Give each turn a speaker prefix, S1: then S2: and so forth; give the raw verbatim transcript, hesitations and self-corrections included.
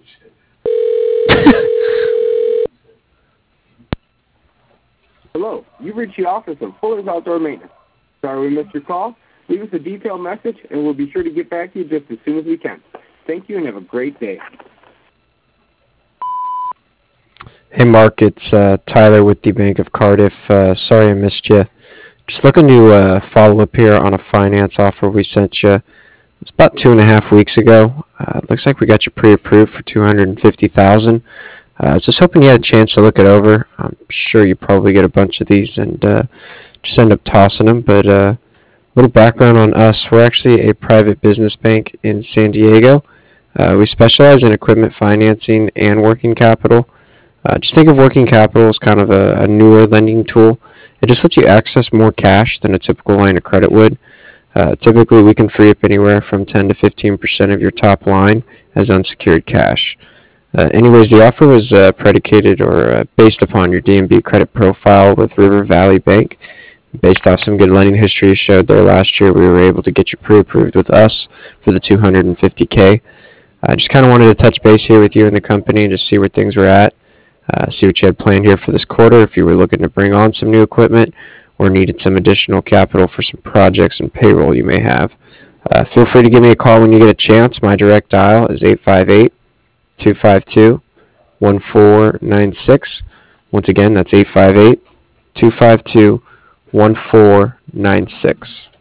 S1: Hello, you've reached the office of Fuller's Outdoor Maintenance. Sorry we missed your call. Leave us a detailed message, and we'll be sure to get back to you just as soon as we can. Thank you, and have a great day.
S2: Hey Mark, it's uh, Tyler with the Bank of Cardiff. Uh, sorry I missed you. Just looking to uh, follow up here on a finance offer we sent you. It's about two and a half weeks ago. Uh, it looks like we got you pre-approved for two hundred fifty thousand dollars. Uh, I was just hoping you had a chance to look it over. I'm sure you probably get a bunch of these and uh, just end up tossing them. But uh, a little background on us: we're actually a private business bank in San Diego. Uh, we specialize in equipment financing and working capital. Uh, just think of working capital as kind of a, a newer lending tool. It just lets you access more cash than a typical line of credit would. Uh, typically, we can free up anywhere from ten to fifteen percent of your top line as unsecured cash. Uh, anyways, the offer was uh, predicated or uh, based upon your D and B credit profile with River Valley Bank. Based off some good lending history showed there last year, we were able to get you pre-approved with us for the two hundred fifty K. I just kind of wanted to touch base here with you and the company and just see where things were at. Uh, see what you had planned here for this quarter, if you were looking to bring on some new equipment or needed some additional capital for some projects and payroll you may have. Uh, feel free to give me a call when you get a chance. My direct dial is eight five eight, two five two, one four nine six. Once again, that's eight five eight, two five two, one four nine six.